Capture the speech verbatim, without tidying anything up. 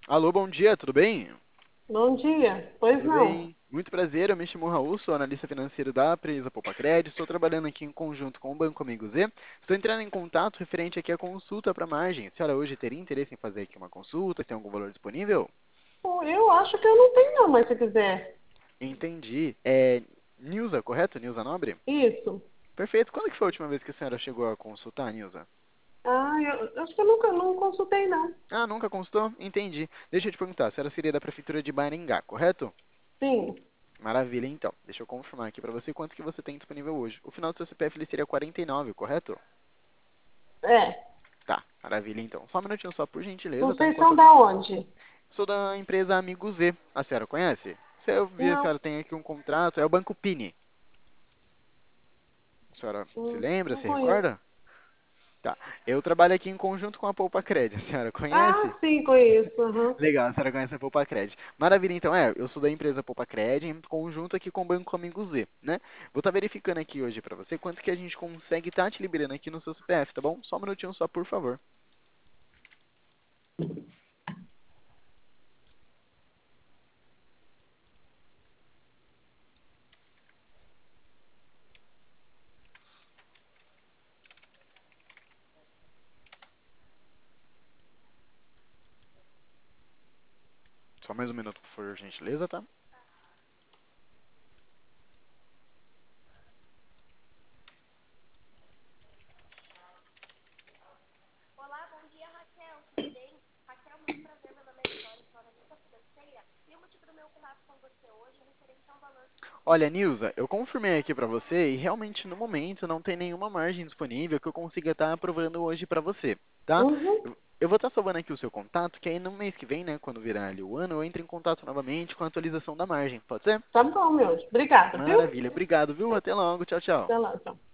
Alô, bom dia, tudo bem? Bom dia. Pois Tudo não. bem? Muito prazer, eu me chamo Raul, sou analista financeiro da empresa Poupa Crédito, estou trabalhando aqui em conjunto com o Banco Amigo Z. Estou entrando em contato referente aqui à consulta para margem. A senhora hoje teria interesse em fazer aqui uma consulta? Tem algum valor disponível? Bom, eu acho que eu não tenho não, mas se quiser. Entendi. É Nilza, correto? Nilza Nobre? Isso. Perfeito. Quando que foi a última vez que a senhora chegou a consultar, Nilza? Ah, eu, eu acho que eu nunca não consultei não. Ah, nunca consultou? Entendi. Deixa eu te perguntar, a senhora seria da Prefeitura de Maringá, correto? Sim. Maravilha, então. Deixa eu confirmar aqui para você quanto que você tem disponível hoje. O final do seu C P F ele seria quarenta e nove, correto? É. Tá, maravilha, então. Só um minutinho só, por gentileza, tá? Vocês Enquanto são eu da confirmo. onde? Sou da empresa Amigo Z. A senhora conhece? Se eu vi, a Não. senhora tem aqui um contrato, é o Banco Pini. A senhora se Hum, lembra, não se conheço. recorda? Tá. Eu trabalho aqui em conjunto com a Poupa Cred. A senhora Ah, conhece? sim, conheço. Aham. Legal, a senhora conhece a Poupa Cred. Maravilha, então, é, eu sou da empresa Poupa Cred, em conjunto aqui com o Banco Amigo Z, né? Vou estar verificando aqui hoje pra você quanto que a gente consegue estar te liberando aqui no seu C P F, tá bom? Só um minutinho só, por favor. Só mais um minuto, por gentileza, tá? Olha, Nilza, eu confirmei aqui pra você e realmente no momento não tem nenhuma margem disponível que eu consiga estar aprovando hoje pra você, tá? Uhum. Eu eu vou estar salvando aqui o seu contato, que aí no mês que vem, né, quando virar ali o ano, eu entro em contato novamente com a atualização da margem, pode ser? Tá bom, meu anjo. Obrigada, viu? Maravilha, obrigado, viu? Até logo, tchau, tchau. Até lá, tchau.